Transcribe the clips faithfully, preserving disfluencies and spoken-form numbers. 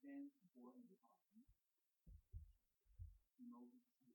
stands for in the Bible. You know,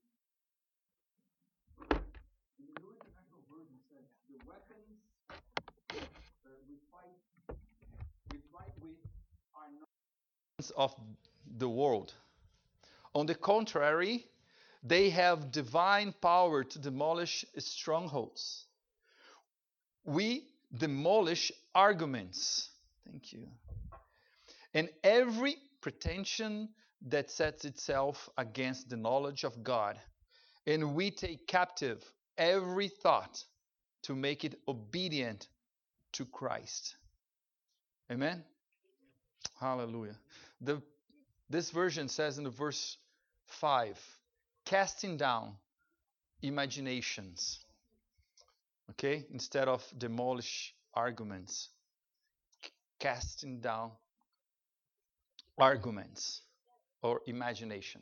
in the New International Version says the weapons that we fight we fight with are not of the world. On the contrary, they have divine power to demolish strongholds. We demolish arguments. Thank you. And every pretension that sets itself against the knowledge of God. And we take captive every thought to make it obedient to Christ. Amen? Hallelujah. The, this version says in the verse five, casting down imaginations. Okay? Instead of demolish arguments. Casting down arguments or imagination.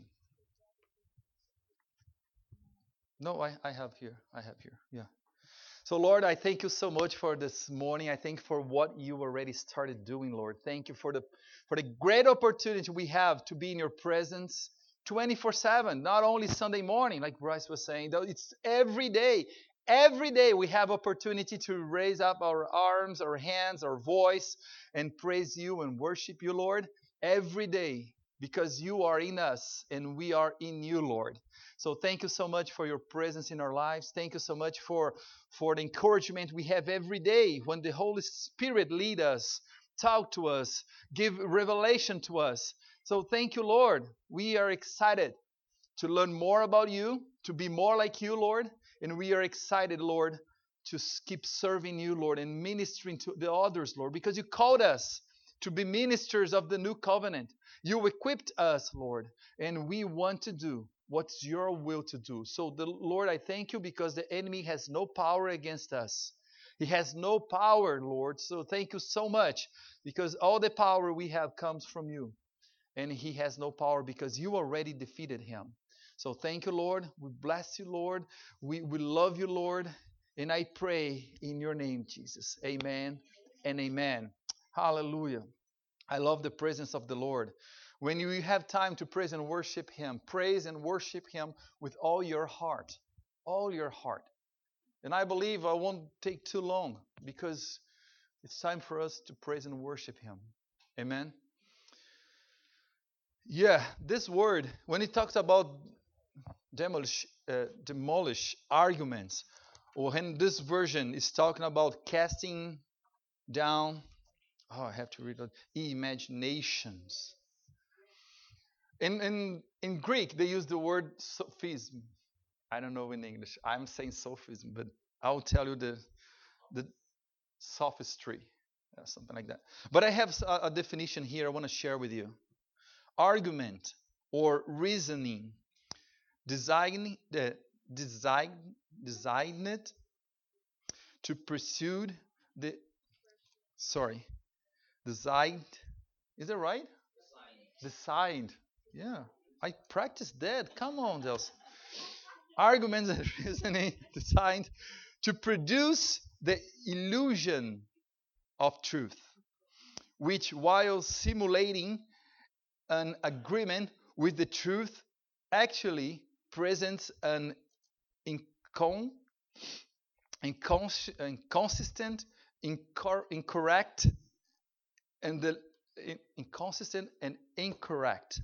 No, I, I have here. I have here. Yeah. So, Lord, I thank you so much for this morning. I thank you for what you already started doing, Lord. Thank you for the for the great opportunity we have to be in your presence twenty-four seven, not only Sunday morning, like Bryce was saying, though it's every day. Every day we have opportunity to raise up our arms, our hands, our voice, and praise you and worship you, Lord. Every day, because you are in us and we are in you, Lord. So thank you so much for your presence in our lives. Thank you so much for, for the encouragement we have every day when the Holy Spirit lead us, talk to us, give revelation to us. So thank you, Lord. We are excited to learn more about you, to be more like you, Lord. And we are excited, Lord, to keep serving you, Lord, and ministering to the others, Lord, because you called us to be ministers of the new covenant. You equipped us, Lord, and we want to do what's your will to do. So, the Lord, I thank you because the enemy has no power against us. He has no power, Lord. So thank you so much because all the power we have comes from you. And he has no power because you already defeated him. So thank you, Lord. We bless you, Lord. We, we love you, Lord. And I pray in your name, Jesus. Amen and amen. Hallelujah. I love the presence of the Lord. When you have time to praise and worship him, praise and worship him with all your heart. All your heart. And I believe I won't take too long because it's time for us to praise and worship him. Amen. Yeah, this word, when it talks about demolish, uh, demolish arguments, or when this version is talking about casting down, oh, I have to read that, imaginations. In, in, in Greek, they use the word sophism. I don't know in English. I'm saying sophism, but I'll tell you the, the sophistry, uh, something like that. But I have a, a definition here I want to share with you. Argument or reasoning, design, uh, design, designed to pursue the, sorry, designed, is that right? Designed. Yeah, I practiced that. Come on, Dels. Arguments and reasoning designed to produce the illusion of truth, which while simulating an agreement with the truth actually presents an incon, incons, inconsistent, incor, incorrect, and the in, inconsistent and incorrect,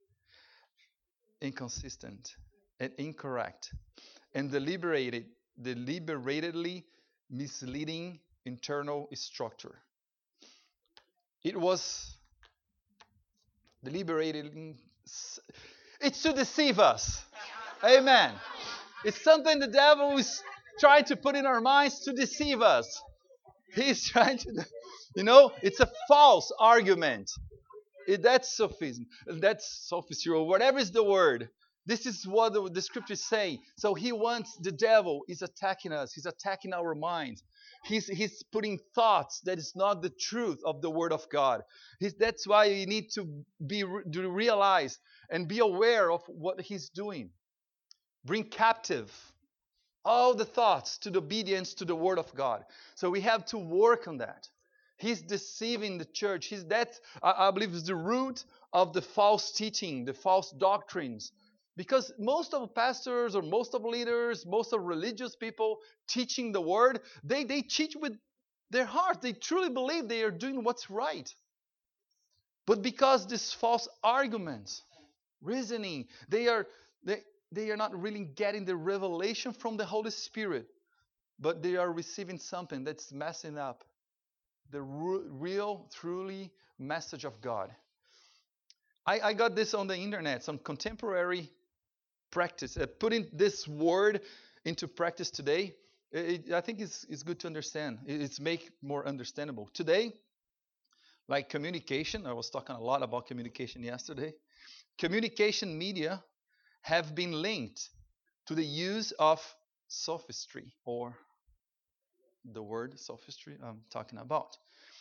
inconsistent and incorrect, and deliberated, deliberately misleading internal structure. It was deliberating. It's to deceive us. Amen. It's something the devil is trying to put in our minds to deceive us. He's trying to, you know, it's a false argument. It, that's sophism. That's sophistry or whatever is the word. This is what the, the scriptures say. So he wants, the devil is attacking us. He's attacking our minds. He's, he's putting thoughts that is not the truth of the word of God. He's, that's why you need to be to realize and be aware of what he's doing. Bring captive all the thoughts to the obedience to the word of God. So we have to work on that. He's deceiving the church. He's that I, I believe is the root of the false teaching, the false doctrines. Because most of pastors or most of leaders, most of religious people teaching the word, they, they teach with their heart. They truly believe they are doing what's right. But because these false arguments, reasoning, they are they, they are not really getting the revelation from the Holy Spirit, but they are receiving something that's messing up the real, truly message of God. I, I got this on the internet, some contemporary practice. Uh, putting this word into practice today, it, I think it's, it's good to understand. It, it's make more understandable. Today, like communication, I was talking a lot about communication yesterday. Communication media have been linked to the use of sophistry, or the word sophistry I'm talking about.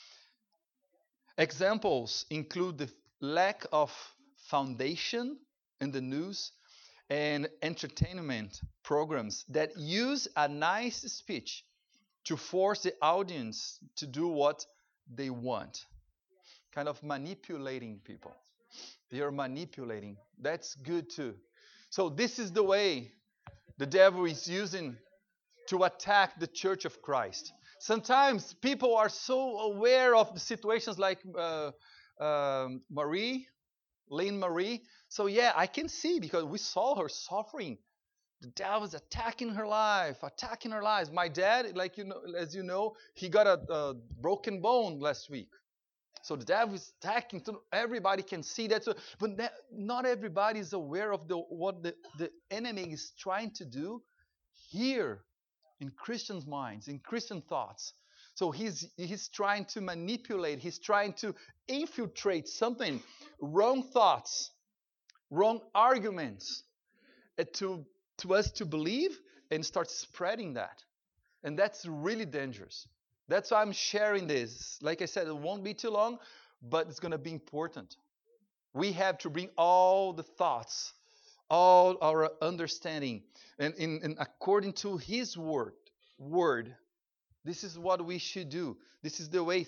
Examples include the lack of foundation in the news and entertainment programs that use a nice speech to force the audience to do what they want. Kind of manipulating people. They are manipulating. That's good too. So this is the way the devil is using to attack the Church of Christ. Sometimes people are so aware of the situations like uh, um, Marie, Lynn Marie. So yeah, I can see because we saw her suffering. The devil is attacking her life, attacking her lives. My dad, like you know, as you know, he got a, a broken bone last week. So the devil is attacking. Everybody can see that, but not everybody is aware of the, what the, the enemy is trying to do here in Christians' minds, in Christian thoughts. So he's he's trying to manipulate. He's trying to infiltrate something, wrong thoughts, wrong arguments, to to us to believe and start spreading that, and that's really dangerous. That's why I'm sharing this. Like I said, it won't be too long, but it's going to be important. We have to bring all the thoughts, all our understanding, and, in, and according to His word, word, this is what we should do. This is the way.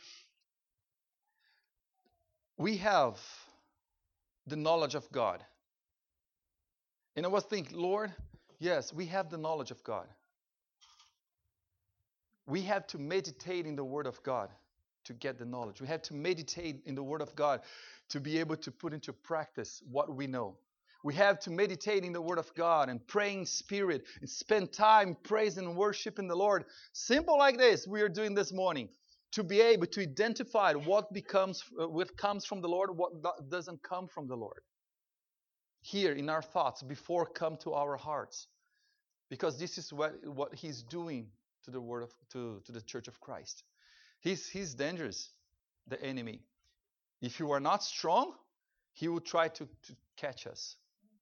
We have the knowledge of God. And I was thinking, Lord, yes, we have the knowledge of God. We have to meditate in the Word of God to get the knowledge. We have to meditate in the Word of God to be able to put into practice what we know. We have to meditate in the Word of God and pray in spirit and spend time praising and worshiping the Lord. Simple like this we are doing this morning, to be able to identify what becomes, uh, what comes from the Lord, what doesn't come from the Lord. Here in our thoughts before come to our hearts, because this is what what He's doing to the word of to, to the Church of Christ. He's he's dangerous, the enemy. If you are not strong, he will try to, to catch us.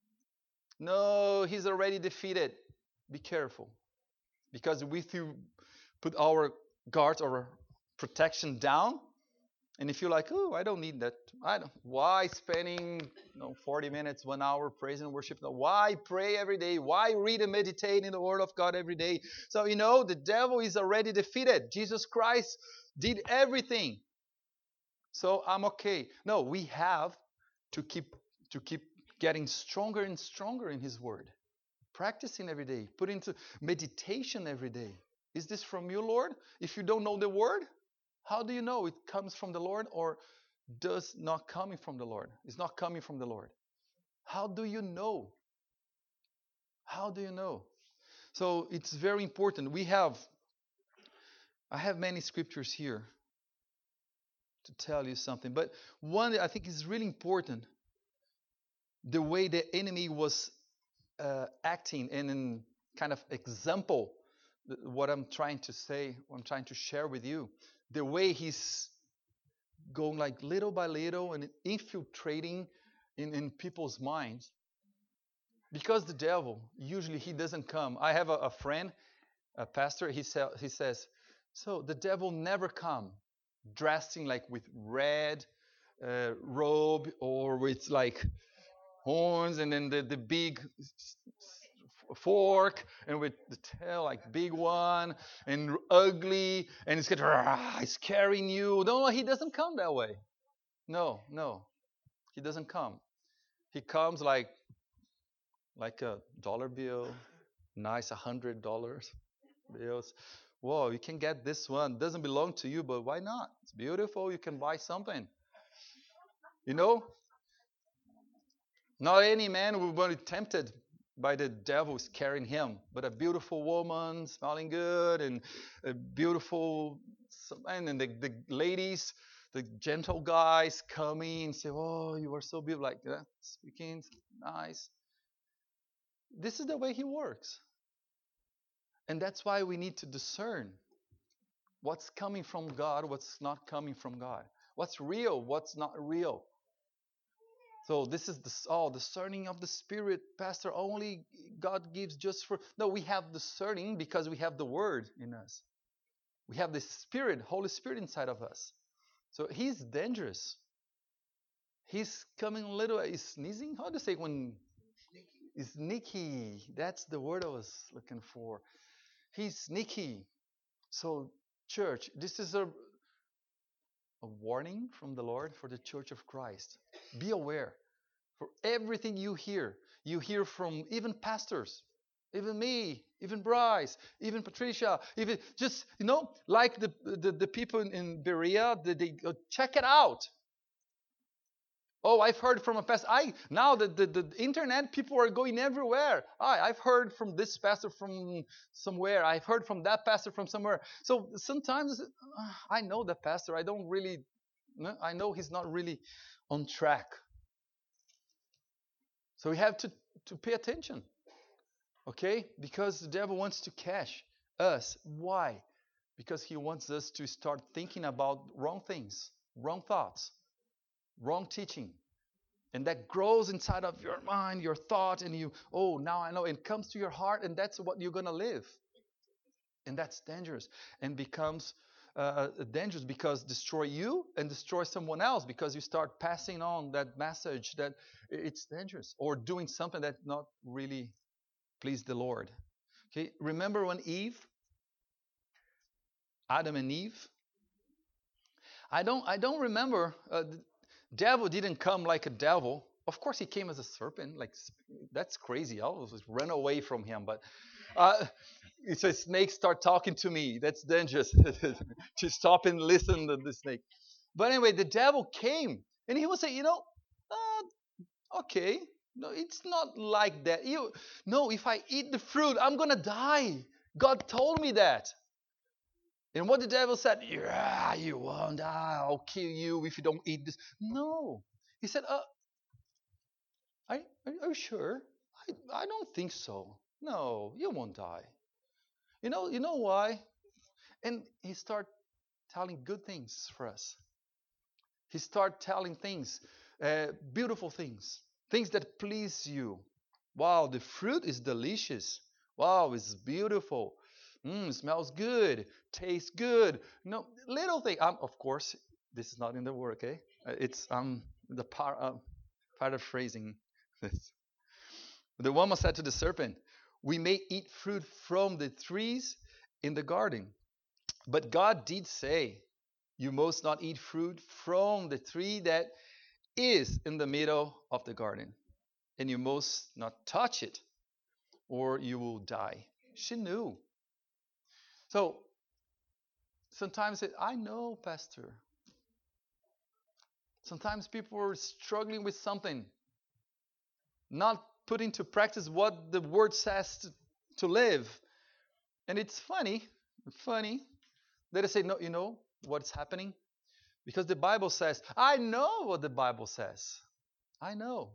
No, he's already defeated. Be careful. Because if you put our guards or protection down, and if you're like, oh, I don't need that. I don't. Why spending you know, forty minutes, one hour praising and worship? Why pray every day? Why read and meditate in the Word of God every day? So, you know, the devil is already defeated. Jesus Christ did everything. So I'm okay. No, we have to keep to keep getting stronger and stronger in His Word. Practicing every day. Put into meditation every day. Is this from you, Lord? If you don't know the Word, how do you know it comes from the Lord or does not coming from the Lord? It's not coming from the Lord. How do you know? How do you know? So it's very important. We have, I have many scriptures here to tell you something. But one that I think is really important, the way the enemy was uh, acting and in kind of example, what I'm trying to say, what I'm trying to share with you. The way he's going like little by little and infiltrating in, in people's minds. Because the devil, usually he doesn't come. I have a, a friend, a pastor, he, sa- he says, so the devil never come dressing like with red uh, robe or with like horns and then the, the big fork and with the tail like big one and ugly and it's getting he's scaring you. No, no, he doesn't come that way. No, no, he doesn't come. He comes like like a dollar bill, nice a hundred dollars bills. Whoa, you can get this one. Doesn't belong to you, but why not? It's beautiful. You can buy something. You know, not any man will be tempted by the devil scaring him, but a beautiful woman smelling good and a beautiful, and then the, the ladies, the gentle guys coming and say, "Oh, you are so beautiful," like that, speaking nice. This is the way he works, and that's why we need to discern what's coming from God, what's not coming from God, what's real, what's not real. So this is the oh discerning of the Spirit, Pastor. Only God gives just for no. We have discerning because we have the Word in us. We have the Spirit, Holy Spirit inside of us. So He's dangerous. He's coming a little. He's sneezing. How do you say when? He's sneaky. That's the word I was looking for. He's sneaky. So church, this is a a warning from the Lord for the Church of Christ. Be aware. For everything you hear, you hear from even pastors, even me, even Bryce, even Patricia, even just, you know, like the the, the people in, in Berea, they, they uh, check it out. Oh, I've heard from a pastor. I now the, the, the internet, people are going everywhere. I, I've heard from this pastor from somewhere. I've heard from that pastor from somewhere. So sometimes uh, I know the pastor. I don't really, I know he's not really on track. So we have to, to pay attention. Okay? Because the devil wants to catch us. Why? Because he wants us to start thinking about wrong things, wrong thoughts, wrong teaching. And that grows inside of your mind, your thought, and you, oh, now I know. It comes to your heart, and that's what you're going to live. And that's dangerous. And becomes uh, dangerous because destroy you and destroy someone else because you start passing on that message that it's dangerous or doing something that not really please the Lord. Okay, remember when Eve, Adam and Eve? I don't, I don't remember. Uh, the devil didn't come like a devil. Of course, he came as a serpent. Like that's crazy. I always run away from him. But uh, it's a snake start talking to me. That's dangerous. To stop and listen to the snake. But anyway, the devil came and he would say, you know, uh, okay, no, it's not like that. You, no, if I eat the fruit, I'm gonna die. God told me that. And what the devil said, yeah, you won't die. I'll kill you if you don't eat this. No, he said, uh, are, are you sure? I, I don't think so. No, you won't die. You know, you know why? And he started telling good things for us. He started telling things, uh, beautiful things, things that please you. Wow, the fruit is delicious. Wow, it's beautiful. Mm, it smells good, tastes good. No, little thing. Um, of course, this is not in the word, okay? Uh, It's um the par, uh, paraphrasing this. The woman said to the serpent, "We may eat fruit from the trees in the garden, but God did say, you must not eat fruit from the tree that is in the middle of the garden, and you must not touch it, or you will die." She knew. So sometimes it, I know, Pastor. Sometimes people are struggling with something, not put into practice what the word says to, to live. And it's funny, funny that I say, no, you know what's happening? Because the Bible says, I know what the Bible says. I know.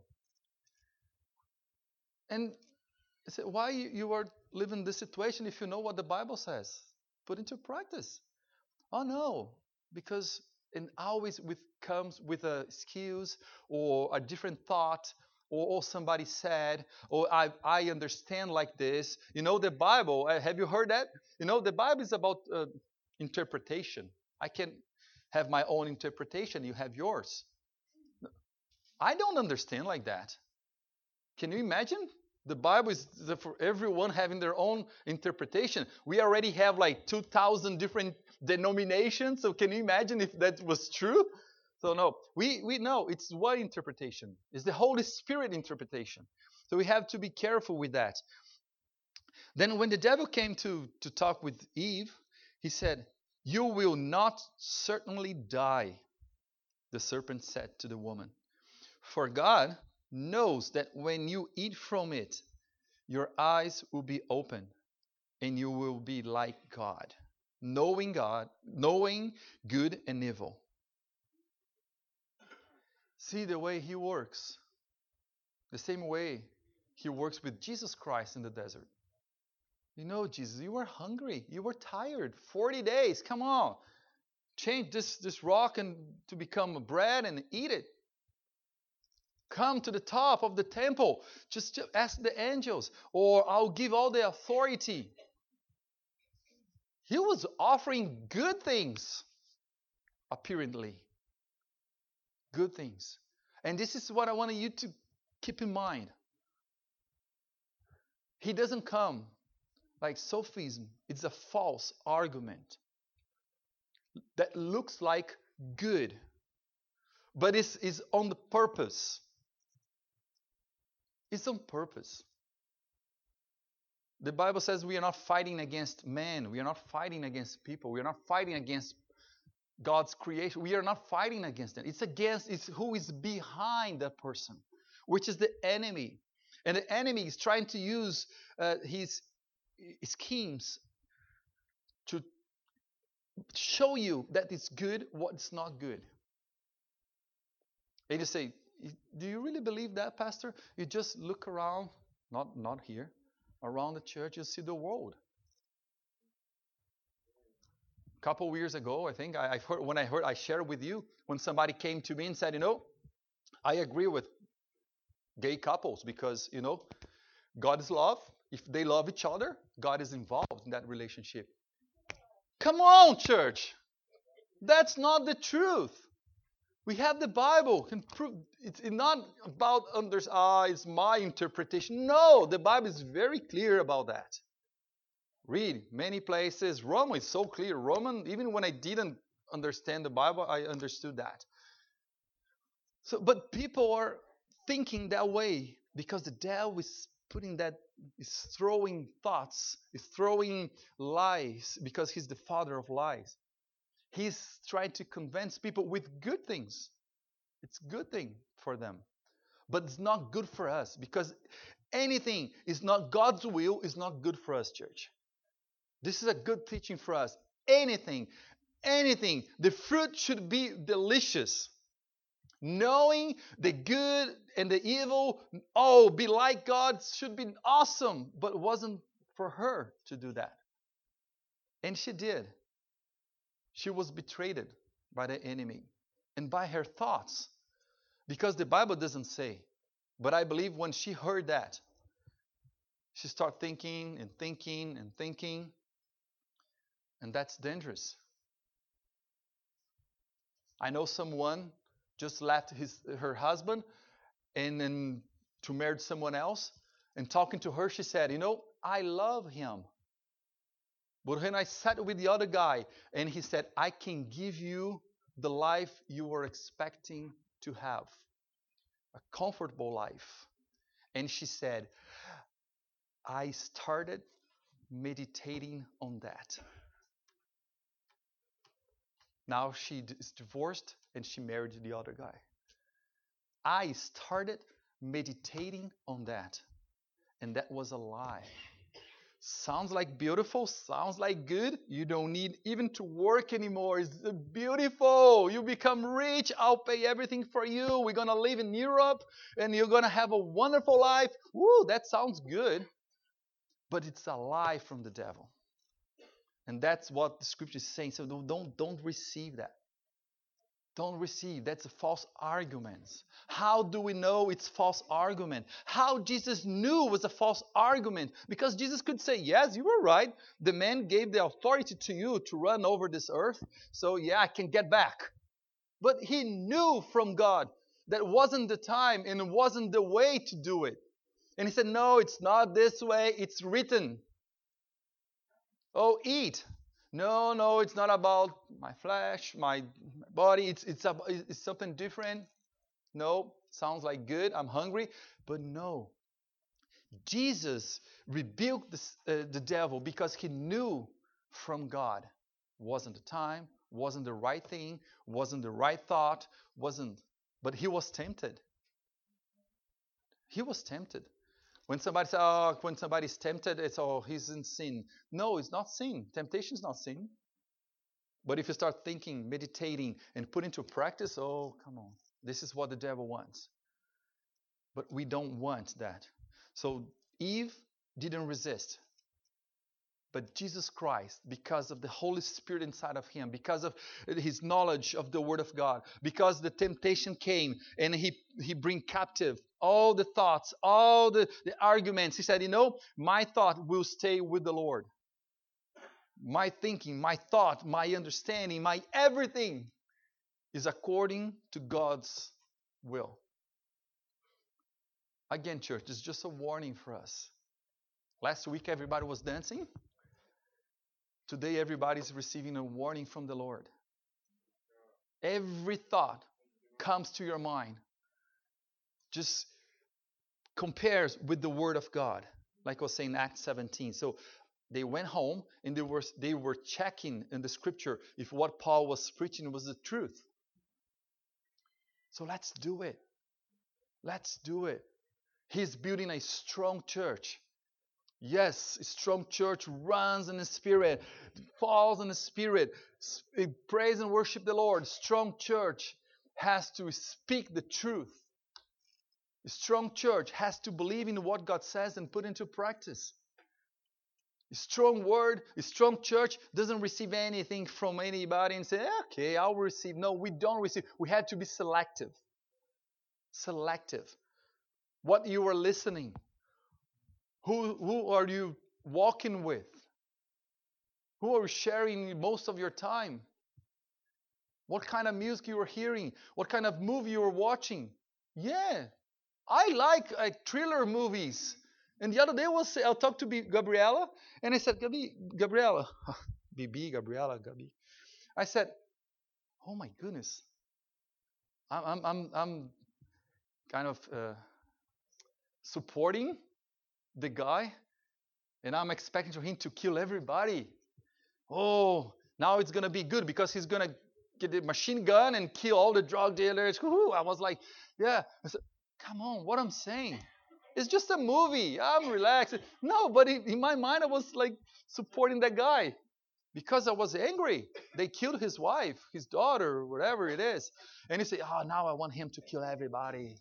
And I say, why you, you are living this situation if you know what the Bible says? Put into practice. Oh no, because it always with comes with a excuse or a different thought, or, or somebody said, or I I understand like this. You know the Bible. uh, Have you heard that? You know the Bible is about uh, interpretation. I can have my own interpretation. You have yours. I don't understand like that. Can you imagine? The Bible is for everyone having their own interpretation. We already have like two thousand different denominations. So can you imagine if that was true? So no, we, we know it's one interpretation. It's the Holy Spirit interpretation. So we have to be careful with that. Then when the devil came to, to talk with Eve, he said, "You will not certainly die," the serpent said to the woman. "For God knows that when you eat from it, your eyes will be open and you will be like God, knowing God, knowing good and evil." See the way he works. The same way he works with Jesus Christ in the desert. You know, Jesus, you were hungry. You were tired. forty days. Come on. Change this, this rock and to become bread and eat it. Come to the top of the temple. Just ask the angels, or I'll give all the authority. He was offering good things, apparently. Good things. And this is what I want you to keep in mind. He doesn't come like sophism. It's a false argument that looks like good, but it's, it's on the purpose. It's on purpose. The Bible says we are not fighting against men. We are not fighting against people. We are not fighting against God's creation. We are not fighting against them. It's against it's who is behind that person, which is the enemy. And the enemy is trying to use uh, his schemes to show you that it's good, what's not good. And you say, "Do you really believe that, Pastor?" You just look around, not not here, around the church, you see the world. A couple of years ago, I think I I've heard when I heard I shared with you when somebody came to me and said, "You know, I agree with gay couples because you know, God is love. If they love each other, God is involved in that relationship." Come on, church. That's not the truth. We have the Bible. Can prove it's not about under ah, it's my interpretation. No, the Bible is very clear about that. Read many places. Roman is so clear. Roman, even when I didn't understand the Bible, I understood that. So, but people are thinking that way because the devil is putting that, is throwing thoughts, is throwing lies because he's the father of lies. He's trying to convince people with good things. It's a good thing for them. But it's not good for us because anything is not God's will is not good for us, church. This is a good teaching for us. Anything, anything, the fruit should be delicious. Knowing the good and the evil, oh, be like God should be awesome. But it wasn't for her to do that. And she did. She was betrayed by the enemy and by her thoughts. Because the Bible doesn't say. But I believe when she heard that, she started thinking and thinking and thinking. And that's dangerous. I know someone just left his her husband and then to marry someone else. And talking to her, she said, "You know, I love him. But when I sat with the other guy, and he said, I can give you the life you were expecting to have. A comfortable life." And she said, "I started meditating on that." Now she is divorced and she married the other guy. I started meditating on that. And that was a lie. Sounds like beautiful, sounds like good. You don't need even to work anymore. It's beautiful. You become rich. I'll pay everything for you. We're going to live in Europe and you're going to have a wonderful life. Woo, that sounds good. But it's a lie from the devil. And that's what the scripture is saying. So don't, don't receive that. Don't receive. That's a false argument. How do we know it's false argument? How Jesus knew it was a false argument? Because Jesus could say, yes, you were right. The man gave the authority to you to run over this earth. So yeah, I can get back. But he knew from God that wasn't the time and it wasn't the way to do it. And he said, no, it's not this way. It's written. Oh, eat. No, no, it's not about my flesh, my body. It's, it's, about, it's something different. No, sounds like good. I'm hungry. But no. Jesus rebuked the, uh, the devil because he knew from God. Wasn't the time, wasn't the right thing, wasn't the right thought, wasn't. But he was tempted. He was tempted. When somebody says, oh, when somebody's tempted, it's, oh, he's in sin. No, it's not sin. Temptation is not sin. But if you start thinking, meditating, and put into practice, oh, come on. This is what the devil wants. But we don't want that. So Eve didn't resist. But Jesus Christ, because of the Holy Spirit inside of him, because of his knowledge of the Word of God, because the temptation came and he, he bring captive all the thoughts, all the, the arguments. He said, you know, my thought will stay with the Lord. My thinking, my thought, my understanding, my everything is according to God's will. Again, church, it's just a warning for us. Last week, everybody was dancing. Today, everybody's receiving a warning from the Lord. Every thought comes to your mind. Just compares with the Word of God. Like I was saying in Acts seventeen. So they went home and they were, they were checking in the Scripture if what Paul was preaching was the truth. So let's do it. Let's do it. He's building a strong church. Yes, a strong church runs in the Spirit, falls in the Spirit, praise and worship the Lord. Strong church has to speak the truth. A strong church has to believe in what God says and put into practice. A strong word, a strong church doesn't receive anything from anybody and say, okay, I'll receive. No, we don't receive. We have to be selective. Selective. What you are listening. Who, who are you walking with? Who are you sharing most of your time? What kind of music you are hearing? What kind of movie you are watching? Yeah, I like uh, thriller movies. And the other day was I talked to B- Gabriela, and I said, Gabi, Gabriela, B B, Gabriela, Gabi. I said, oh my goodness, I'm I'm I'm, I'm kind of uh, supporting the guy, and I'm expecting him to kill everybody. Oh, now it's gonna be good because he's gonna get the machine gun and kill all the drug dealers. Woo-hoo. I was like, yeah. I said, come on, what I'm saying. It's just a movie. I'm relaxed. No, but in, in my mind, I was like supporting that guy because I was angry. They killed his wife, his daughter, whatever it is. And he said, oh, now I want him to kill everybody.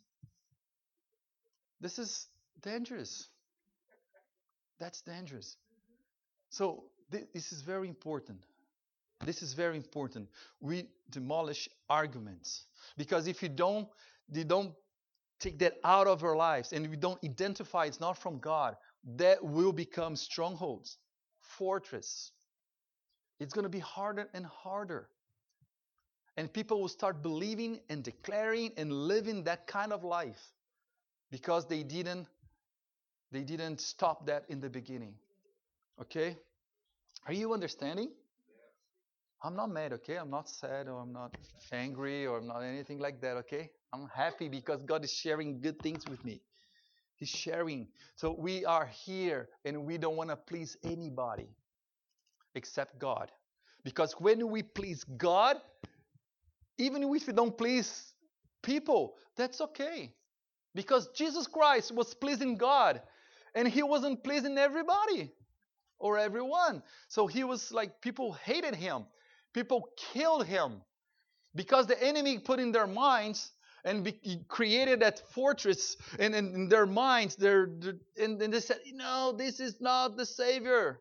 This is dangerous. That's dangerous. So th- this is very important. This is very important. We demolish arguments. Because if you don't, you don't take that out of our lives and we don't identify it's not from God, that will become strongholds, fortress. It's going to be harder and harder. And people will start believing and declaring and living that kind of life because they didn't they didn't stop that in the beginning. Okay? Are you understanding? I'm not mad, okay? I'm not sad or I'm not angry or I'm not anything like that, okay? I'm happy because God is sharing good things with me. He's sharing. So we are here and we don't want to please anybody except God. Because when we please God, even if we don't please people, that's okay. Because Jesus Christ was pleasing God and he wasn't pleasing everybody or everyone. So he was like, people hated him. People killed him because the enemy put in their minds and be, created that fortress and, and in their minds, they're, they're, and, and they said, no, this is not the Savior.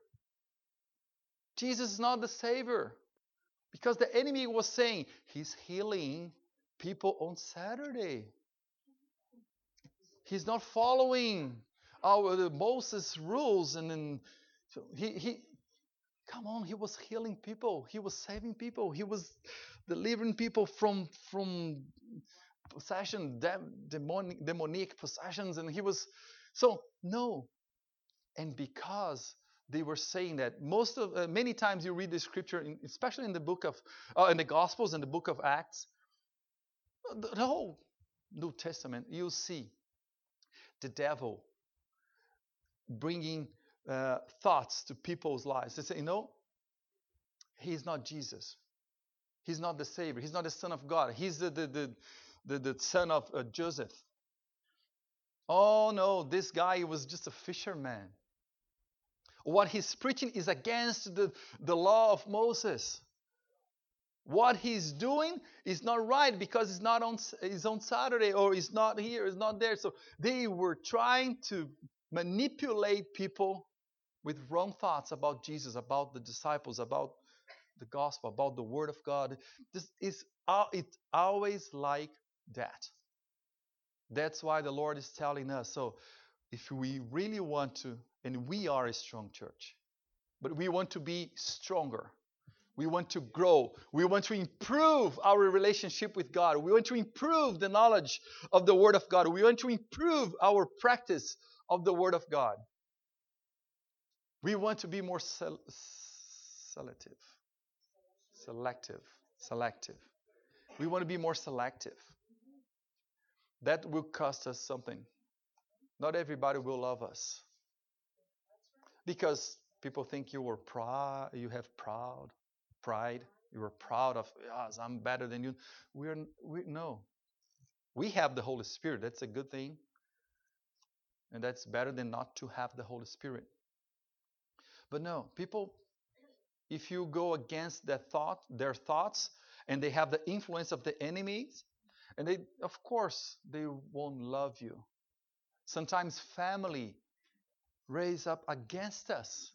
Jesus is not the Savior. Because the enemy was saying, he's healing people on Saturday. He's not following our the Moses rules. And then so he, he, come on, he was healing people. He was saving people. He was delivering people from, from possession, demonic, demonic possessions. And he was So, no. And because they were saying that, most of uh, many times you read the scripture, in, especially in the book of, uh, in the Gospels and the book of Acts, the, the whole New Testament, you'll see the devil bringing uh, thoughts to people's lives. They say, you know, he's not Jesus. He's not the Savior. He's not the Son of God. He's the the the, the, the son of uh, Joseph. Oh no, this guy was just a fisherman. What he's preaching is against the, the law of Moses. What he's doing is not right because it's not on it's on Saturday, or it's not here, it's not there. So they were trying to manipulate people with wrong thoughts about Jesus, about the disciples, about the gospel, about the word of God. This is it's always like that. That's why the Lord is telling us. So if we really want to, and we are a strong church, but we want to be stronger. We want to grow. We want to improve our relationship with God. We want to improve the knowledge of the Word of God. We want to improve our practice of the Word of God. We want to be more sel- selective. Selective. Selective. We want to be more selective. That will cost us something. Not everybody will love us. Because people think you were proud, you have proud, pride. You are proud of, yes, I'm better than you. We're we no. We have the Holy Spirit. That's a good thing. And that's better than not to have the Holy Spirit. But no, people, if you go against their thought, their thoughts, and they have the influence of the enemies, and they, of course, they won't love you. Sometimes family raise up against us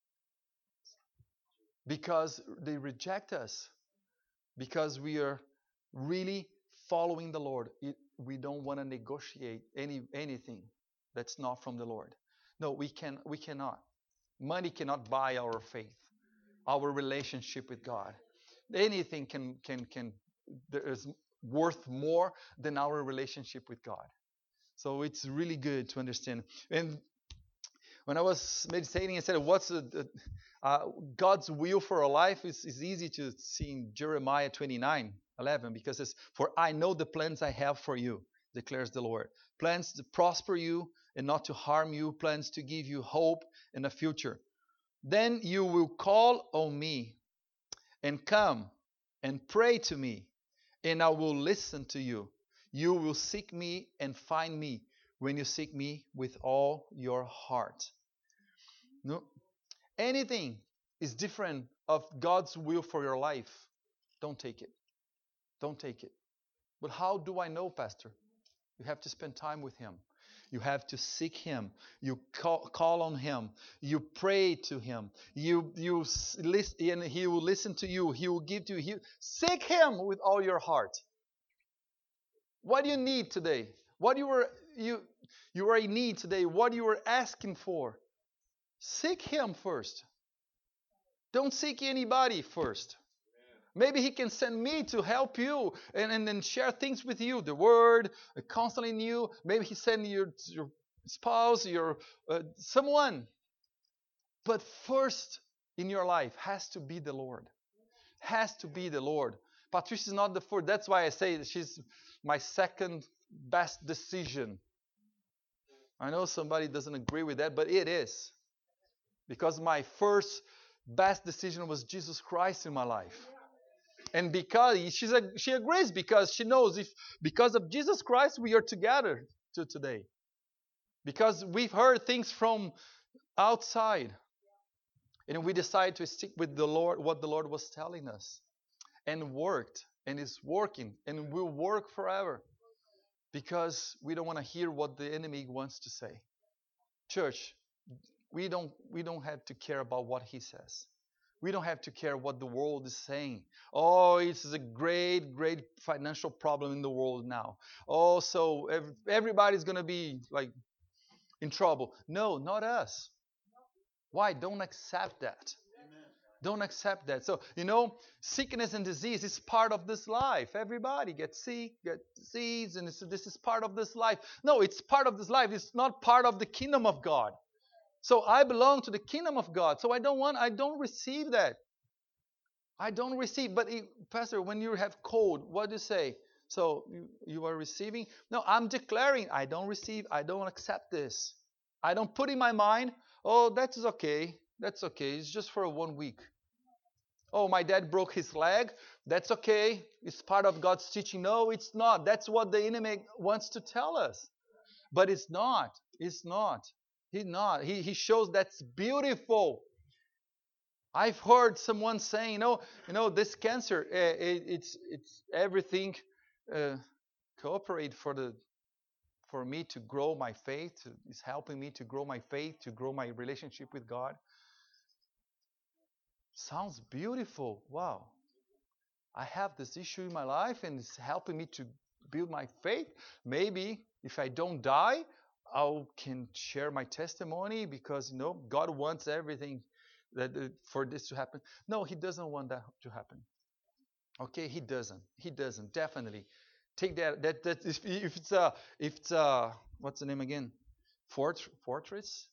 because they reject us, because we are really following the Lord. It, we don't want to negotiate any anything that's not from the Lord. No, we can we cannot. Money cannot buy our faith, our relationship with God. Anything can can can there is worth more than our relationship with God. So it's really good to understand. And when I was meditating, I said, what's the, uh, God's will for our life? Is is easy to see in Jeremiah twenty-nine eleven, because it's, for I know the plans I have for you, declares the Lord. Plans to prosper you and not to harm you, plans to give you hope and a future. Then you will call on me and come and pray to me, and I will listen to you. You will seek me and find me when you seek me with all your heart. No, anything is different of God's will for your life, don't take it. Don't take it. But how do I know, Pastor? You have to spend time with Him. You have to seek Him. You call, call on Him. You pray to Him. You you listen, and He will listen to you. He will give to you. He, seek Him with all your heart. What do you need today? What you were you you are in need today? What you were asking for? Seek Him first. Don't seek anybody first. Maybe He can send me to help you and, and, and share things with you. The Word, counseling you. Maybe He send your, your spouse, your uh, someone. But first in your life has to be the Lord. Has to be the Lord. Patricia is not the first. That's why I say that she's my second best decision. I know somebody doesn't agree with that, but it is. Because my first best decision was Jesus Christ in my life. And because she's a, she agrees, because she knows if because of Jesus Christ we are together to today. Because we've heard things from outside. And we decided to stick with the Lord, what the Lord was telling us. And worked. And is working. And will work forever. Because we don't want to hear what the enemy wants to say. Church, we don't we don't have to care about what he says. We don't have to care what the world is saying. Oh, it's a great, great financial problem in the world now. Oh, so everybody's going to be like in trouble. No, not us. Why? Don't accept that. Don't accept that. So, you know, sickness and disease is part of this life. Everybody gets sick, gets disease, and this is part of this life. No, it's part of this life. It's not part of the kingdom of God. So I belong to the kingdom of God. So I don't want, I don't receive that. I don't receive. But it, Pastor, when you have cold, what do you say? So you, you are receiving? No, I'm declaring, I don't receive, I don't accept this. I don't put in my mind, oh, that is okay. That's okay. It's just for one week. Oh, my dad broke his leg. That's okay. It's part of God's teaching. No, it's not. That's what the enemy wants to tell us. But it's not. It's not. He's not. He, he shows that's beautiful. I've heard someone saying, you know, you know, this cancer, uh, it, it's it's everything uh, cooperate for the for me to grow my faith. It's helping me to grow my faith, to grow my relationship with God. Sounds beautiful. Wow. I have this issue in my life and it's helping me to build my faith. Maybe if I don't die, I can share my testimony because, you know, God wants everything that uh, for this to happen. No, He doesn't want that to happen. Okay, He doesn't. He doesn't. Definitely. Take that. That that if, if it's a if it's a what's the name again? Fort, fortress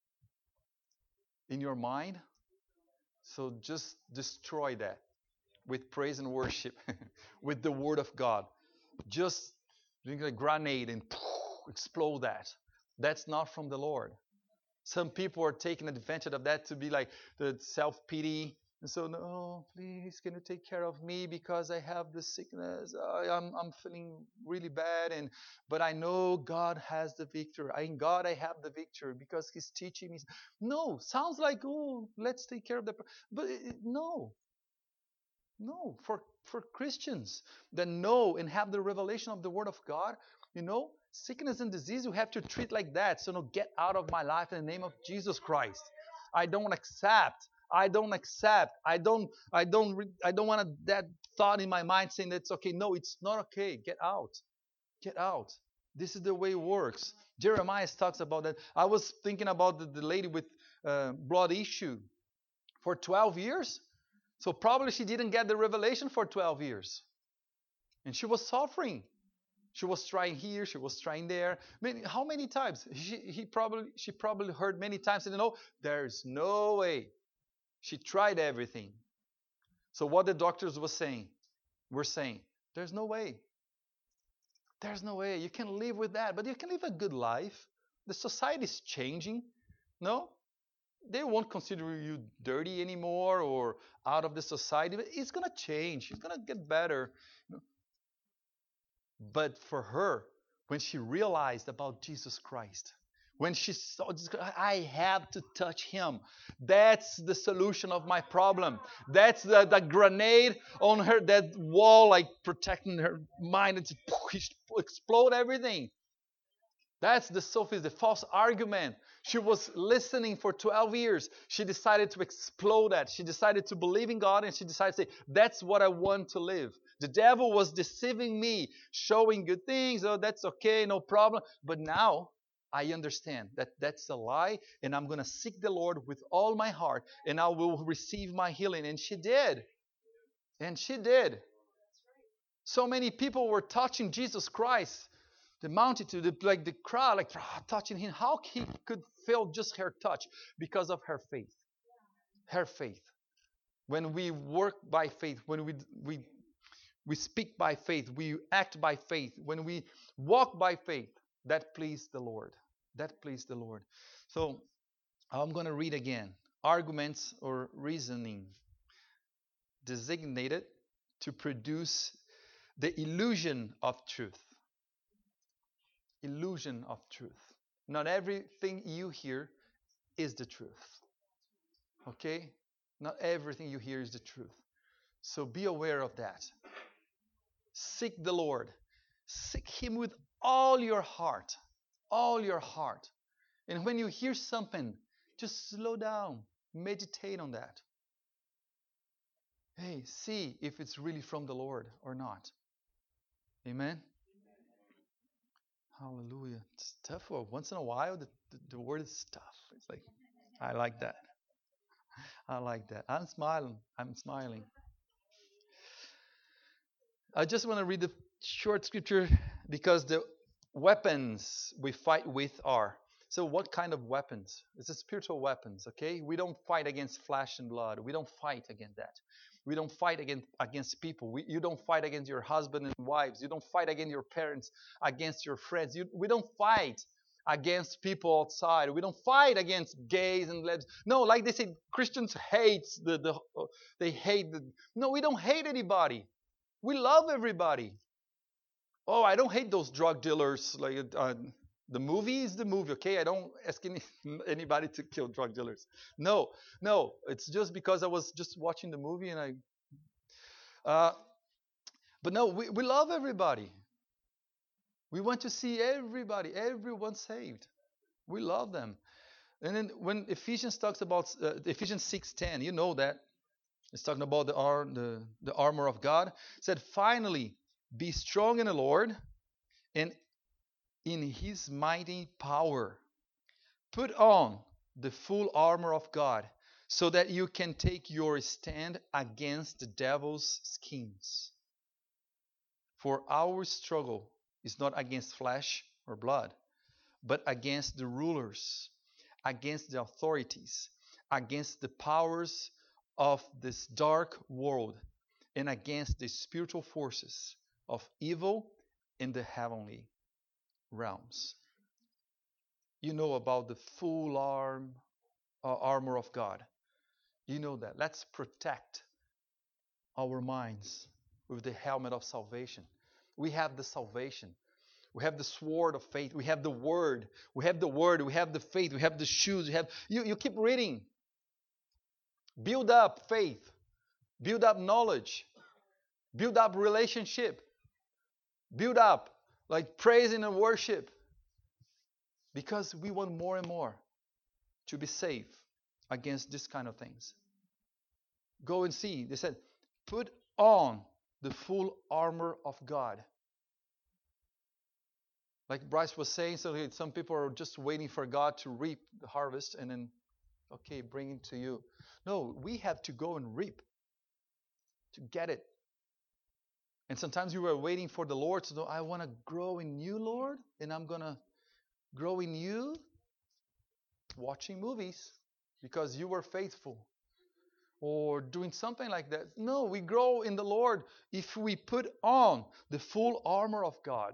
in your mind. So just destroy that with praise and worship, with the word of God. Just doing a grenade and poof, explode that. That's not from the Lord. Some people are taking advantage of that to be like the self-pity. And so, no, please, can you take care of me because I have this sickness. I, I'm, I'm feeling really bad, and but I know God has the victory. In God, I have the victory because He's teaching me. No, sounds like, oh, let's take care of the. But it, no, no. For for Christians that know and have the revelation of the Word of God, you know, sickness and disease, you have to treat like that. So, no, get out of my life in the name of Jesus Christ. I don't accept. I don't accept. I don't. I don't. I don't want that thought in my mind saying that's okay. No, it's not okay. Get out. Get out. This is the way it works. Jeremiah talks about that. I was thinking about the, the lady with uh, blood issue for twelve years. So probably she didn't get the revelation for twelve years, and she was suffering. She was trying here. She was trying there. Many, how many times? She, he probably. She probably heard many times. And you know, there's no way. She tried everything. So what the doctors were saying, were saying, there's no way. There's no way. You can live with that, but you can live a good life. The society is changing. No? They won't consider you dirty anymore or out of the society. But it's going to change. It's going to get better. But for her, when she realized about Jesus Christ, when she saw, I have to touch Him. That's the solution of my problem. That's the, the grenade on her, that wall, like protecting her mind. It's explode everything. That's the sophist, the false argument. She was listening for twelve years. She decided to explode that. She decided to believe in God, and she decided to say, that's what I want to live. The devil was deceiving me, showing good things. Oh, that's okay, no problem. But now, I understand that that's a lie, and I'm going to seek the Lord with all my heart, and I will receive my healing. And she did. And she did. So many people were touching Jesus Christ. The multitude, the, like the crowd, like ah, touching Him. How he could feel just her touch? Because of her faith. Her faith. When we work by faith, when we we we speak by faith, we act by faith, when we walk by faith, that pleased the Lord. That pleased the Lord. So I'm going to read again. Arguments or reasoning designated to produce the illusion of truth. Illusion of truth. Not everything you hear is the truth. Okay? Not everything you hear is the truth. So be aware of that. Seek the Lord. Seek Him with all your heart. All your heart. And when you hear something, just slow down. Meditate on that. Hey, see if it's really from the Lord or not. Amen? Hallelujah. It's tough. Once in a while, the, the, the word is tough. It's like, I like that. I like that. I'm smiling. I'm smiling. I just want to read the short scripture because the weapons we fight with are. So, what kind of weapons? It's a spiritual weapons, okay? We don't fight against flesh and blood. We don't fight against that. We don't fight against against people. We, you don't fight against your husband and wives. You don't fight against your parents, against your friends. You, we don't fight against people outside. We don't fight against gays and lesbians. No, like they say, Christians hate the the. They hate the. No, we don't hate anybody. We love everybody. Oh, I don't hate those drug dealers. Like uh, the movie is the movie, okay? I don't ask any, anybody to kill drug dealers. No, no. It's just because I was just watching the movie and I. Uh, but no, we, we love everybody. We want to see everybody, everyone saved. We love them. And then when Ephesians talks about uh, Ephesians six ten, you know that it's talking about the, ar- the the armor of God. It said, finally, be strong in the Lord and in His mighty power. Put on the full armor of God so that you can take your stand against the devil's schemes. For our struggle is not against flesh or blood, but against the rulers, against the authorities, against the powers of this dark world, and against the spiritual forces of evil in the heavenly realms. You know about the full arm, uh, armor of God. You know that. Let's protect our minds with the helmet of salvation. We have the salvation. We have the sword of faith. We have the word. We have the word. We have the faith. We have the shoes. We have you, you keep reading. Build up faith. Build up knowledge. Build up relationship. Build up like praise and worship. Because we want more and more to be safe against this kind of things. Go and see. They said, put on the full armor of God. Like Bryce was saying, so some people are just waiting for God to reap the harvest and then, okay, bring it to you. No, we have to go and reap to get it. And sometimes you are waiting for the Lord to know, I want to grow in you, Lord, and I'm going to grow in you watching movies because you were faithful or doing something like that. No, we grow in the Lord if we put on the full armor of God.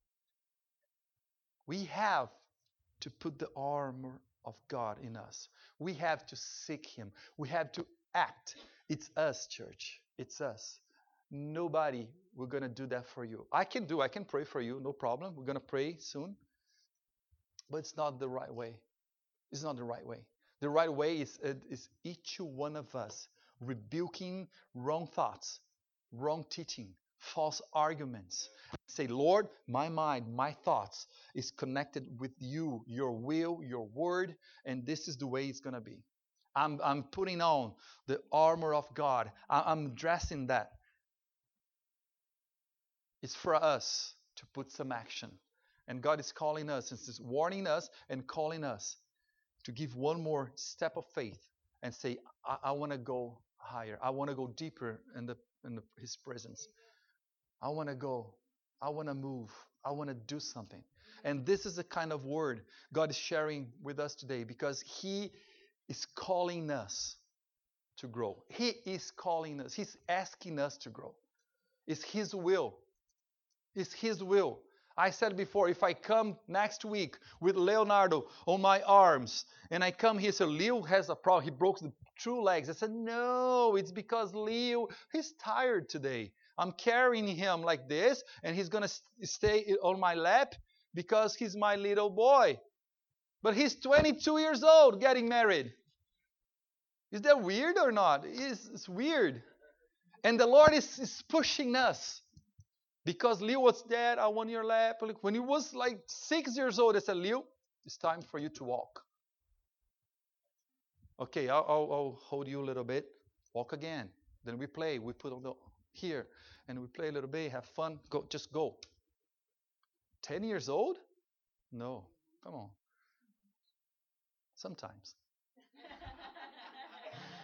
We have to put the armor of God in us. We have to seek Him. We have to act. It's us, church. It's us. Nobody we're going to do that for you. I can do, I can pray for you, no problem. We're going to pray soon. But it's not the right way. It's not the right way. The right way is, is each one of us rebuking wrong thoughts, wrong teaching, false arguments. Say, Lord, my mind, my thoughts is connected with you, your will, your word, and this is the way it's going to be. I'm, I'm putting on the armor of God. I'm dressing that. It's for us to put some action. And God is calling us, and is warning us and calling us to give one more step of faith and say, I, I want to go higher. I want to go deeper in, the, in the, His presence. I want to go. I want to move. I want to do something. And this is the kind of word God is sharing with us today because He is calling us to grow. He is calling us. He's asking us to grow. It's His will. It's His will. I said before, if I come next week with Leonardo on my arms and I come here, so Leo has a problem. He broke the two legs. I said, no, it's because Leo, he's tired today. I'm carrying him like this and he's going to stay on my lap because he's my little boy. But he's twenty-two years old getting married. Is that weird or not? It's, it's weird. And the Lord is, is pushing us. Because Leo was dead, I want your lap. When he was like six years old, I said, Leo, it's time for you to walk. Okay, I'll, I'll, I'll hold you a little bit. Walk again. Then we play. We put on the here. And we play a little bit, have fun. Go, just go. Ten years old? No. Come on. Sometimes.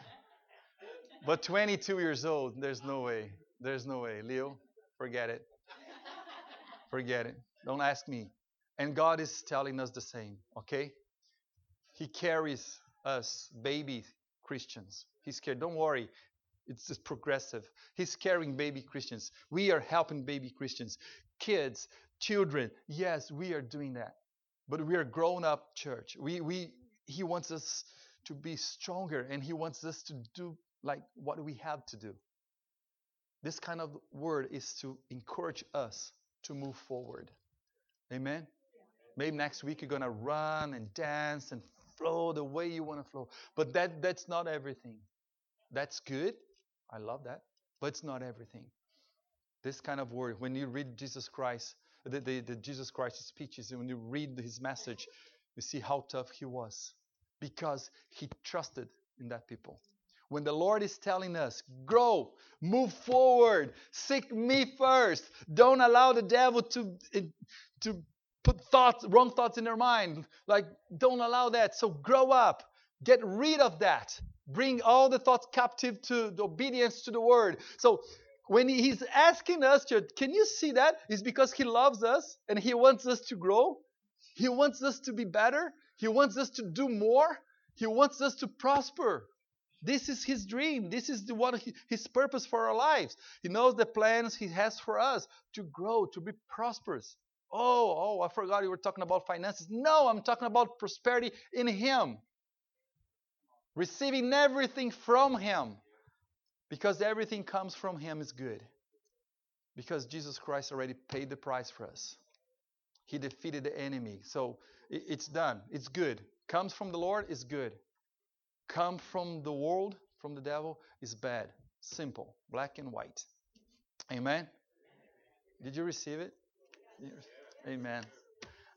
But twenty-two years old, there's no way. There's no way. Leo, forget it. Forget it. Don't ask me. And God is telling us the same, okay? He carries us, baby Christians. He's carrying. Don't worry. It's just progressive. He's carrying baby Christians. We are helping baby Christians. Kids, children. Yes, we are doing that. But we are grown up church. We we he wants us to be stronger, and he wants us to do like what we have to do. This kind of word is to encourage us to move forward. Amen. Maybe next week you're gonna run and dance and flow the way you want to flow. But that that's not everything. That's good. I love that. But it's not everything. This kind of word, when you read Jesus Christ, the, the, the Jesus Christ speeches, and when you read his message, you see how tough he was. Because he trusted in that people. When the Lord is telling us, grow, move forward, seek me first. Don't allow the devil to, to put thoughts, wrong thoughts in your mind. Like, don't allow that. So grow up. Get rid of that. Bring all the thoughts captive to the obedience to the word. So when he's asking us, to, can you see that? It's because he loves us and he wants us to grow. He wants us to be better. He wants us to do more. He wants us to prosper. This is his dream. This is the what he, his purpose for our lives. He knows the plans he has for us to grow, to be prosperous. Oh, oh, I forgot you were talking about finances. No, I'm talking about prosperity in him. Receiving everything from him. Because everything comes from him is good. Because Jesus Christ already paid the price for us. He defeated the enemy. So it's done. It's good. Comes from the Lord is good. Come from the world, from the devil, is bad. Simple. Black and white. Amen? Did you receive it? Amen.